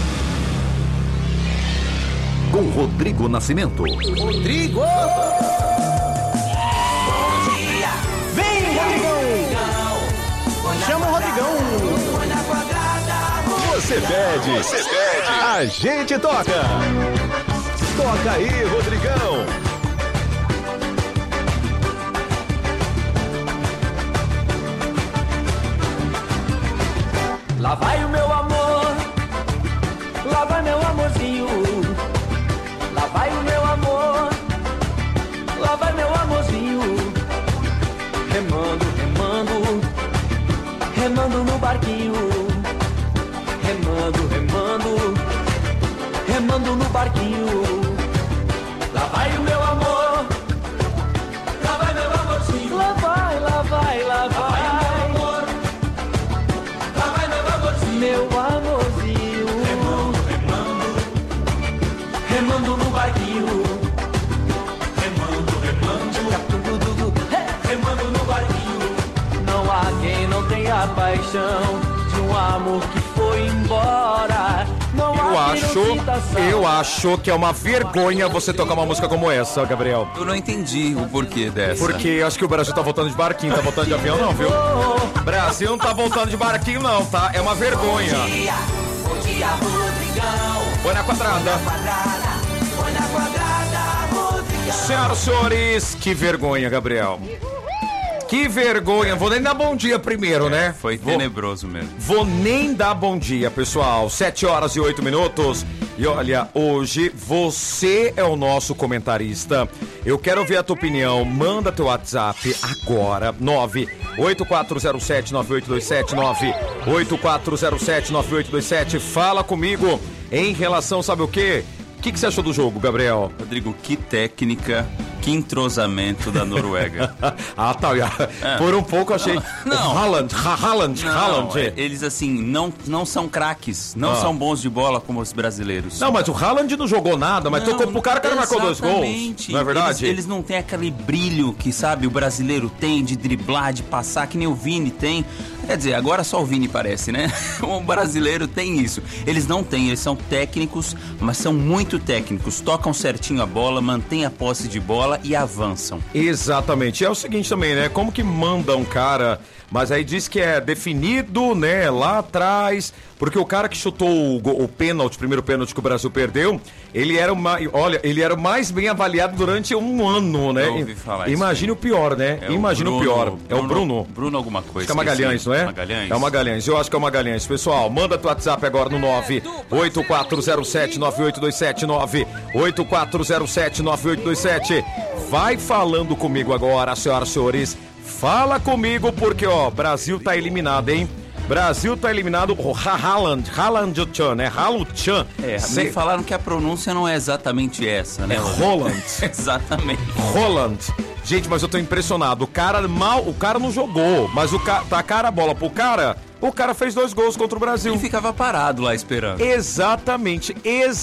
Com Rodrigo Nascimento. Rodrigo! Bom dia! Vem, Rodrigão! Chama o Rodrigão! Você pede, a gente toca! Toca aí, Rodrigão! Lá vai o meu amor, lá vai meu amorzinho. Lá vai o meu amor, lá vai meu amorzinho. Remando, remando, remando no barquinho. Remando, remando, remando no barquinho. Lá vai o meu amor, lá vai meu amorzinho. Lá vai, lá vai, lá vai. Meu amorzinho, remando, remando, remando no barquinho, remando, remando, remando no barquinho. Não há quem não tenha paixão de um amor que foi embora. Eu acho que é uma vergonha você tocar uma música como essa, Gabriel. Eu não entendi o porquê dessa. Porque eu acho que o Brasil tá voltando de barquinho, tá voltando de avião não, viu? Brasil não tá voltando de barquinho não, tá? É uma vergonha. Bom dia, Rodrigão. Põe na quadrada. Põe na quadrada, Rodrigão. Senhoras e senhores, que vergonha, Gabriel. Que vergonha. Vou nem dar bom dia primeiro, né? Foi tenebroso mesmo. Vou nem dar bom dia, pessoal. 7h08. E olha, hoje você é o nosso comentarista. Eu quero ouvir a tua opinião. Manda teu WhatsApp agora. 98407-9827. 98407-9827. Fala comigo em relação, sabe o quê? O que você achou do jogo, Gabriel? Rodrigo, que técnica, que entrosamento da Noruega. Ah, tá. Por um pouco eu achei... Não. Haaland. Eles, assim, não são craques, não são bons de bola como os brasileiros. Não, mas o Haaland não jogou nada, mas tocou pro cara, o cara marcou 2 gols. Não é verdade? Eles não têm aquele brilho que, sabe, o brasileiro tem de driblar, de passar, que nem o Vini tem. Quer dizer, agora só o Vini parece, né? O brasileiro tem isso. Eles não têm, eles são técnicos, mas são muito técnicos. Tocam certinho a bola, mantêm a posse de bola e avançam. Exatamente. É o seguinte também, né? Como que manda um cara... Mas aí diz que é definido, né, lá atrás, porque o cara que chutou o pênalti, o primeiro pênalti que o Brasil perdeu, ele era o mais bem avaliado durante um ano, né? Eu ouvi falar Imagine o pior, né? Imagina o pior. É o Bruno. Bruno alguma coisa. Acho que é Magalhães, não é? Magalhães? É o Magalhães. Eu acho que é o Magalhães. Pessoal, manda teu WhatsApp agora no 98407-9827, 98407-9827. Vai falando comigo agora, senhoras e senhores. Fala comigo porque, ó, Brasil tá eliminado, hein? Brasil tá eliminado. Haaland Chan, né? Haaland. Me falaram que a pronúncia não é exatamente essa, né? É Holland. Exatamente. Holland. Gente, mas eu tô impressionado. O cara não jogou, mas tacaram a bola pro cara. O cara fez 2 gols contra o Brasil. E ficava parado lá esperando. Exatamente.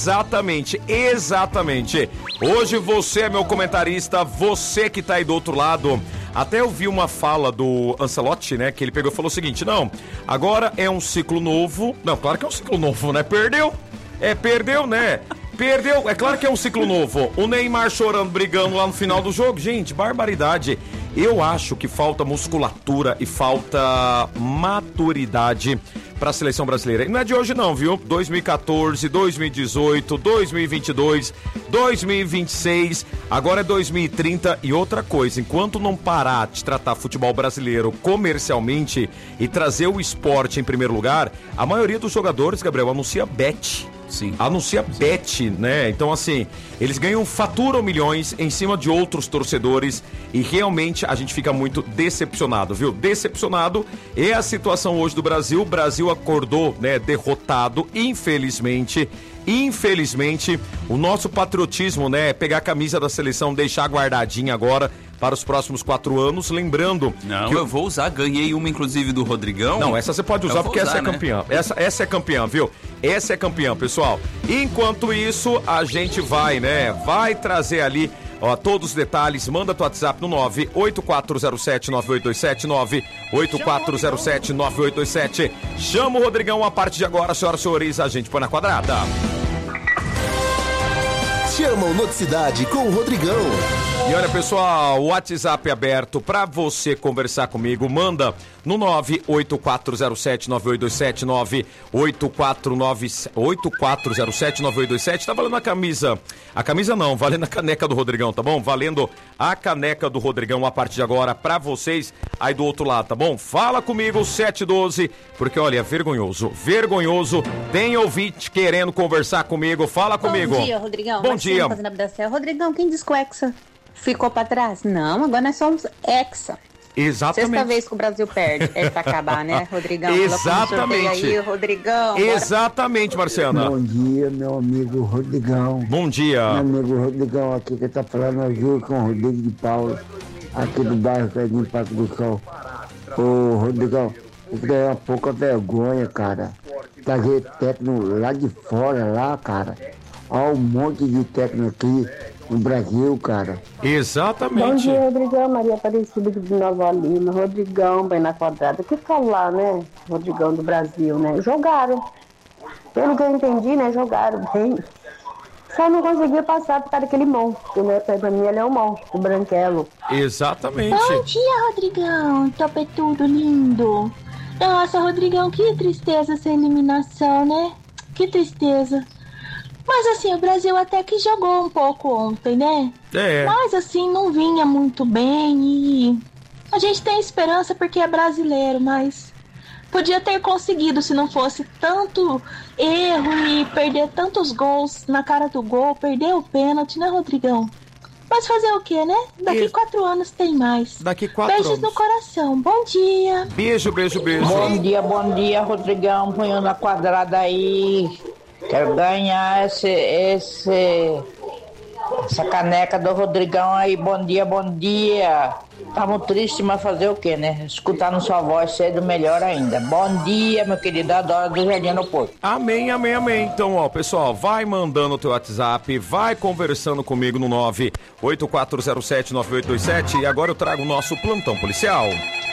Hoje você é meu comentarista, você que tá aí do outro lado. Até eu vi uma fala do Ancelotti, né? Que ele pegou e falou o seguinte: não, agora é um ciclo novo. Não, claro que é um ciclo novo, né? Perdeu, né? Perdeu, é claro que é um ciclo novo. O Neymar chorando, brigando lá no final do jogo. Gente, barbaridade. Eu acho que falta musculatura e falta maturidade para a seleção brasileira. E não é de hoje não, viu? 2014, 2018, 2022, 2026, agora é 2030. E outra coisa, enquanto não parar de tratar futebol brasileiro comercialmente e trazer o esporte em primeiro lugar, a maioria dos jogadores, Gabriel, anuncia bet. Sim. Anuncia bet, né? Então, assim, eles faturam milhões em cima de outros torcedores e realmente a gente fica muito decepcionado, viu? Decepcionado é a situação hoje do Brasil. O Brasil acordou, né, derrotado, infelizmente, o nosso patriotismo, né, é pegar a camisa da seleção, deixar guardadinha agora para os próximos 4 anos, lembrando... Não, que eu vou usar, ganhei uma inclusive do Rodrigão. Não, essa você pode usar porque essa é campeã, né? Essa é campeã, viu? Essa é campeã, pessoal. Enquanto isso, a gente vai, né, vai trazer ali, ó, todos os detalhes. Manda teu WhatsApp no 98407-9827, 98407-9827. Chama o Rodrigão a partir de agora, senhoras e senhores, a gente põe na quadrada. Chama o Noticidade com o Rodrigão. E olha, pessoal, o WhatsApp aberto para você conversar comigo. Manda no 98407-9827, 98407-9827. Tá valendo a camisa. A camisa não, valendo a caneca do Rodrigão, tá bom? Valendo a caneca do Rodrigão a partir de agora para vocês aí do outro lado, tá bom? Fala comigo, 712, porque olha, é vergonhoso. Tem ouvinte querendo conversar comigo. Fala comigo. Bom dia, Rodrigão. Bom dia. Rodrigão, quem disse que o Hexa ficou pra trás? Não, agora nós somos Hexa. Exatamente. Sexta vez que o Brasil perde. É pra acabar, né, Rodrigão? Exatamente. Aí, Rodrigão. Exatamente, Marciana. Bom dia, meu amigo Rodrigão. Bom dia. Meu amigo Rodrigão aqui que tá falando hoje com o Rodrigo de Paula, aqui do bairro Jardim Parque do Sol. Ô, Rodrigão, isso é uma pouca vergonha, cara. Trazer técnico lá de fora, lá, cara. Olha um monte de técnico aqui no Brasil, cara. Exatamente. Bom dia, Rodrigão, Maria Aparecida de Nova Lima, Rodrigão, bem na quadrada. O que falar, né? Rodrigão do Brasil, né? Jogaram. Pelo que eu entendi, né, jogaram bem. Só não conseguia passar por causa daquele monstro, né? Pra mim ele é um monstro, o Branquelo. Exatamente. Bom dia, Rodrigão, topetudo lindo. Nossa, Rodrigão, que tristeza essa eliminação, né? Que tristeza. Mas assim, o Brasil até que jogou um pouco ontem, né? Mas assim, não vinha muito bem e... A gente tem esperança porque é brasileiro, mas... Podia ter conseguido se não fosse tanto erro e perder tantos gols na cara do gol, perder o pênalti, né, Rodrigão? Mas fazer o quê, né? Daqui 4 anos tem mais. Daqui 4 anos. Beijos no coração. Bom dia. Beijo. Bom dia, Rodrigão. Punho na quadrada aí. Quero ganhar essa caneca do Rodrigão aí. Bom dia. Tamo triste, mas fazer o quê, né? Escutando sua voz cedo, melhor ainda. Bom dia, meu querido, adoro do Jardim no Porto. Amém. Então, ó, pessoal, vai mandando o teu WhatsApp, vai conversando comigo no 984079827 e agora eu trago o nosso plantão policial.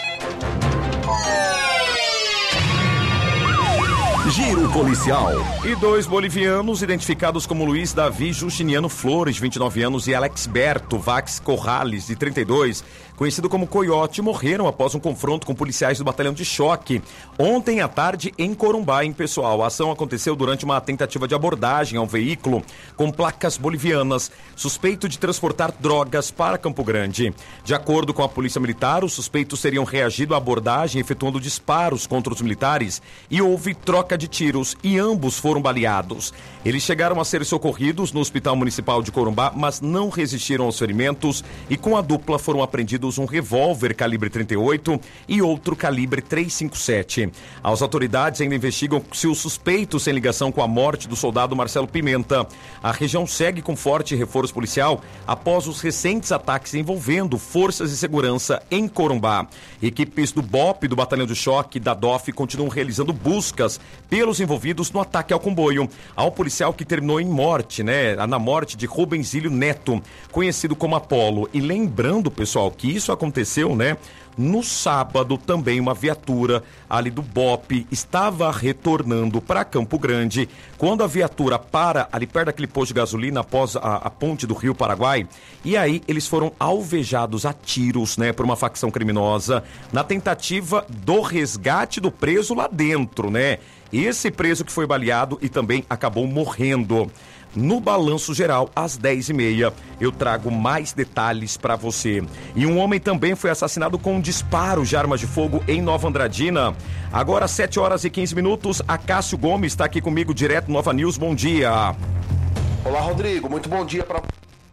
Giro policial. E 2 bolivianos identificados como Luiz Davi Justiniano Flores, de 29 anos, e Alexberto Vax Corrales, de 32, conhecido como Coiote, morreram após um confronto com policiais do batalhão de choque ontem à tarde em Corumbá, hein, pessoal. A ação aconteceu durante uma tentativa de abordagem a um veículo com placas bolivianas, suspeito de transportar drogas para Campo Grande. De acordo com a polícia militar, os suspeitos teriam reagido à abordagem efetuando disparos contra os militares e houve troca de tiros e ambos foram baleados. Eles chegaram a ser socorridos no Hospital Municipal de Corumbá, mas não resistiram aos ferimentos e com a dupla foram apreendidos um revólver calibre 38 e outro calibre 357. As autoridades ainda investigam se os suspeitos têm ligação com a morte do soldado Marcelo Pimenta. A região segue com forte reforço policial após os recentes ataques envolvendo forças de segurança em Corumbá. Equipes do BOP, do Batalhão de Choque, da DOF, continuam realizando buscas pelos envolvidos no ataque ao comboio, ao policial que terminou em morte, né? Na morte de Rubenzílio Neto, conhecido como Apolo. E lembrando, pessoal, que isso aconteceu, né? No sábado também uma viatura ali do BOP estava retornando para Campo Grande. Quando a viatura para ali perto daquele posto de gasolina após a ponte do Rio Paraguai, e aí eles foram alvejados a tiros, né, por uma facção criminosa na tentativa do resgate do preso lá dentro, né? Esse preso que foi baleado e também acabou morrendo. No balanço geral, às 10h30, eu trago mais detalhes para você. E um homem também foi assassinado com um disparo de armas de fogo em Nova Andradina. Agora, 7h15, a Cássio Gomes está aqui comigo, direto Nova News. Bom dia. Olá, Rodrigo. Muito bom dia para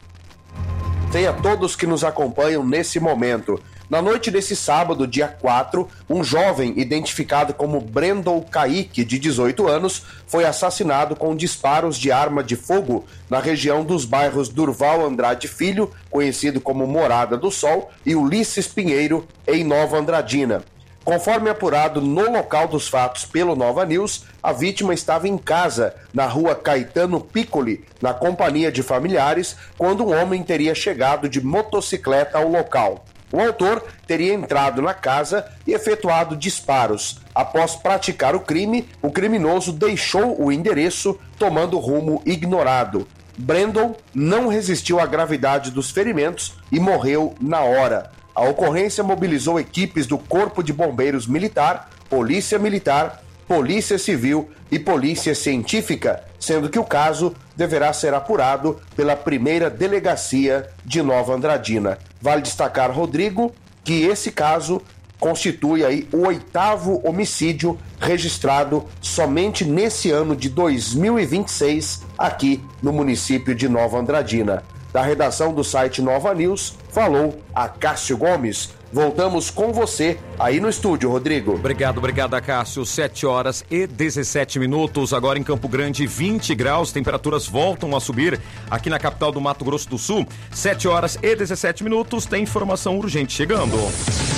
todos que nos acompanham nesse momento. Na noite desse sábado, dia 4, um jovem identificado como Brendon Kaique, de 18 anos, foi assassinado com disparos de arma de fogo na região dos bairros Durval Andrade Filho, conhecido como Morada do Sol, e Ulisses Pinheiro, em Nova Andradina. Conforme apurado no local dos fatos pelo Nova News, a vítima estava em casa, na rua Caetano Piccoli, na companhia de familiares, quando um homem teria chegado de motocicleta ao local. O autor teria entrado na casa e efetuado disparos. Após praticar o crime, o criminoso deixou o endereço, tomando rumo ignorado. Brendon não resistiu à gravidade dos ferimentos e morreu na hora. A ocorrência mobilizou equipes do Corpo de Bombeiros Militar, Polícia Civil e Polícia Científica, sendo que o caso deverá ser apurado pela primeira delegacia de Nova Andradina. Vale destacar, Rodrigo, que esse caso constitui aí o 8º homicídio registrado somente nesse ano de 2026 aqui no município de Nova Andradina. Da redação do site Nova News, falou a Cássio Gomes. Voltamos com você aí no estúdio, Rodrigo. Obrigado, Cássio. 7h17. Agora em Campo Grande, 20 graus. Temperaturas voltam a subir aqui na capital do Mato Grosso do Sul. 7h17. Tem informação urgente chegando.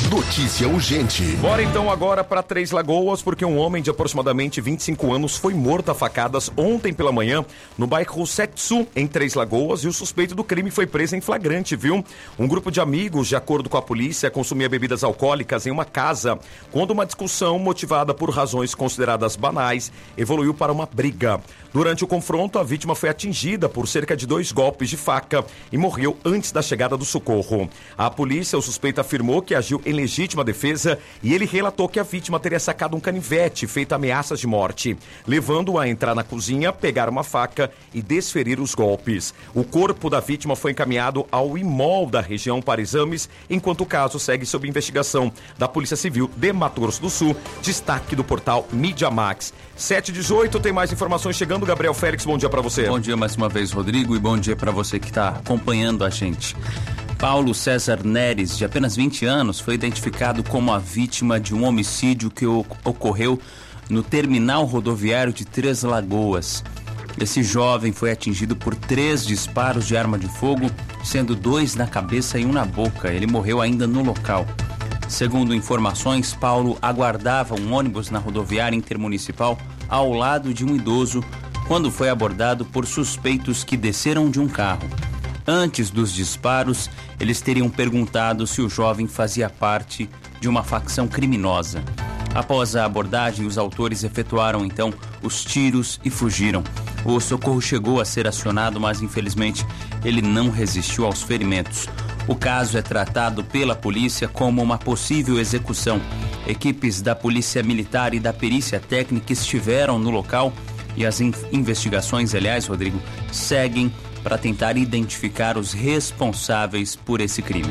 Notícia urgente. Bora então agora para Três Lagoas, porque um homem de aproximadamente 25 anos foi morto a facadas ontem pela manhã no bairro Setsu, em Três Lagoas, e o suspeito do crime foi preso em flagrante, viu? Um grupo de amigos, de acordo com a polícia, consumia bebidas alcoólicas em uma casa, quando uma discussão motivada por razões consideradas banais evoluiu para uma briga. Durante o confronto, a vítima foi atingida por cerca de 2 golpes de faca e morreu antes da chegada do socorro. A polícia, o suspeito afirmou que agiu em legítima defesa e ele relatou que a vítima teria sacado um canivete feito ameaças de morte, levando-o a entrar na cozinha, pegar uma faca e desferir os golpes. O corpo da vítima foi encaminhado ao IMOL da região para exames, enquanto o caso segue sob investigação da Polícia Civil de Mato Grosso do Sul. Destaque do portal Mídia Max. 7h18, tem mais informações chegando. Gabriel Félix, bom dia para você. Bom dia mais uma vez, Rodrigo, e bom dia para você que está acompanhando a gente. Paulo César Neres, de apenas 20 anos, foi identificado como a vítima de um homicídio que ocorreu no terminal rodoviário de Três Lagoas. Esse jovem foi atingido por 3 disparos de arma de fogo, sendo 2 na cabeça e 1 na boca. Ele morreu ainda no local. Segundo informações, Paulo aguardava um ônibus na rodoviária intermunicipal ao lado de um idoso quando foi abordado por suspeitos que desceram de um carro. Antes dos disparos, eles teriam perguntado se o jovem fazia parte de uma facção criminosa. Após a abordagem, os autores efetuaram então os tiros e fugiram. O socorro chegou a ser acionado, mas infelizmente ele não resistiu aos ferimentos. O caso é tratado pela polícia como uma possível execução. Equipes da Polícia Militar e da Perícia Técnica estiveram no local e as investigações, aliás, Rodrigo, seguem para tentar identificar os responsáveis por esse crime.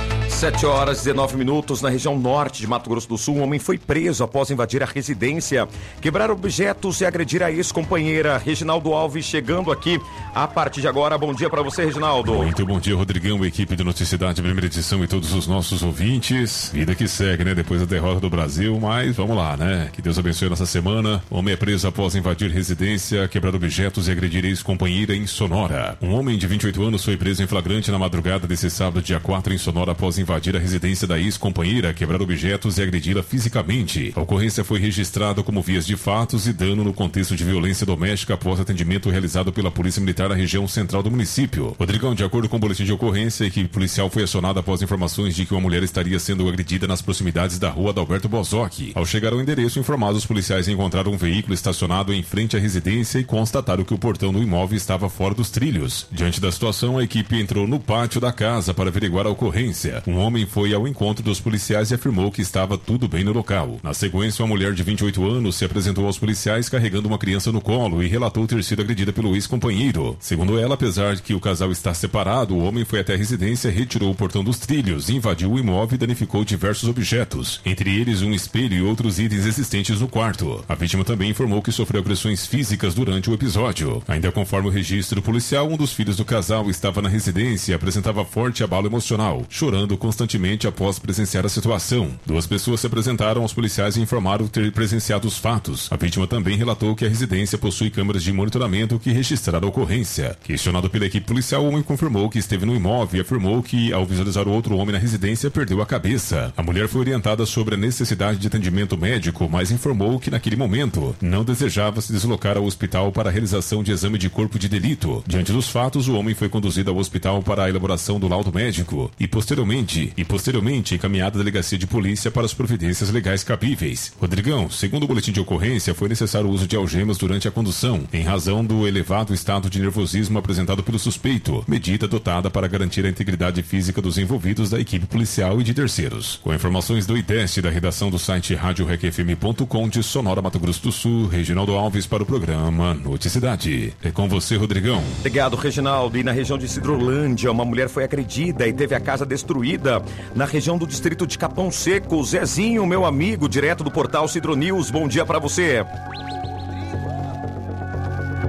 7h19 na região norte de Mato Grosso do Sul. Um homem foi preso após invadir a residência, quebrar objetos e agredir a ex-companheira. Reginaldo Alves chegando aqui a partir de agora. Bom dia para você, Reginaldo. Muito bom dia, Rodrigão, equipe do Noticiedade, primeira edição, e todos os nossos ouvintes. Vida que segue, né? Depois da derrota do Brasil, mas vamos lá, né? Que Deus abençoe nossa semana. O homem é preso após invadir residência, quebrar objetos e agredir ex-companheira em Sonora. Um homem de 28 anos foi preso em flagrante na madrugada desse sábado, dia 4, em Sonora, após invadir a residência da ex-companheira, quebrar objetos e agredi-la fisicamente. A ocorrência foi registrada como vias de fatos e dano no contexto de violência doméstica após atendimento realizado pela Polícia Militar na região central do município. Rodrigão, de acordo com o boletim de ocorrência, a equipe policial foi acionada após informações de que uma mulher estaria sendo agredida nas proximidades da rua Adalberto Bozoc. Ao chegar ao endereço informado, os policiais encontraram um veículo estacionado em frente à residência e constataram que o portão do imóvel estava fora dos trilhos. Diante da situação, a equipe entrou no pátio da casa para averiguar a ocorrência. Um homem foi ao encontro dos policiais e afirmou que estava tudo bem no local. Na sequência, uma mulher de 28 anos se apresentou aos policiais carregando uma criança no colo e relatou ter sido agredida pelo ex-companheiro. Segundo ela, apesar de que o casal está separado, o homem foi até a residência, retirou o portão dos trilhos, invadiu o imóvel e danificou diversos objetos, entre eles um espelho e outros itens existentes no quarto. A vítima também informou que sofreu agressões físicas durante o episódio. Ainda conforme o registro policial, um dos filhos do casal estava na residência e apresentava forte abalo emocional, chorando constantemente após presenciar a situação. 2 pessoas se apresentaram aos policiais e informaram ter presenciado os fatos. A vítima também relatou que a residência possui câmeras de monitoramento que registraram a ocorrência. Questionado pela equipe policial, o homem confirmou que esteve no imóvel e afirmou que, ao visualizar o outro homem na residência, perdeu a cabeça. A mulher foi orientada sobre a necessidade de atendimento médico, mas informou que, naquele momento, não desejava se deslocar ao hospital para a realização de exame de corpo de delito. Diante dos fatos, o homem foi conduzido ao hospital para a elaboração do laudo médico e posteriormente encaminhado à delegacia de polícia para as providências legais cabíveis. Rodrigão, segundo o boletim de ocorrência, foi necessário o uso de algemas durante a condução, em razão do elevado estado de nervosismo apresentado pelo suspeito, medida adotada para garantir a integridade física dos envolvidos, da equipe policial e de terceiros. Com informações do IDEST, da redação do site RadioRecFM.com de Sonora, Mato Grosso do Sul, Reginaldo Alves para o programa Noticidade. É com você, Rodrigão. Obrigado, Reginaldo. E na região de Cidrolândia, uma mulher foi agredida e teve a casa destruída. Na região do distrito de Capão Seco, Zezinho, meu amigo, direto do portal Cidro News, bom dia pra você.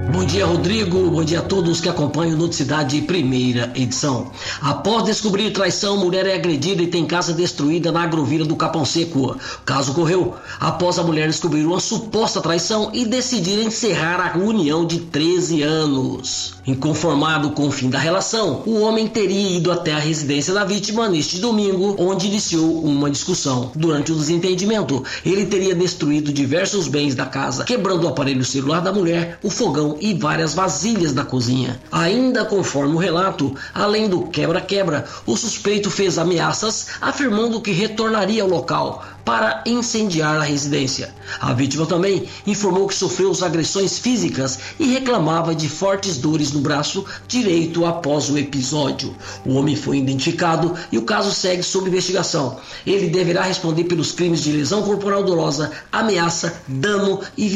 Bom dia, Rodrigo. Bom dia a todos que acompanham o Noticidade primeira edição. Após descobrir traição, mulher é agredida e tem casa destruída na agrovila do Capão Seco. O caso ocorreu após a mulher descobrir uma suposta traição e decidir encerrar a união de 13 anos. Inconformado com o fim da relação, o homem teria ido até a residência da vítima neste domingo, onde iniciou uma discussão. Durante o desentendimento, ele teria destruído diversos bens da casa, quebrando o aparelho celular da mulher, o fogão e várias vasilhas da cozinha. Ainda conforme o relato, além do quebra-quebra, o suspeito fez ameaças afirmando que retornaria ao local para incendiar a residência. A vítima também informou que sofreu agressões físicas e reclamava de fortes dores no braço direito após o episódio. O homem foi identificado e o caso segue sob investigação. Ele deverá responder pelos crimes de lesão corporal dolosa, ameaça, dano e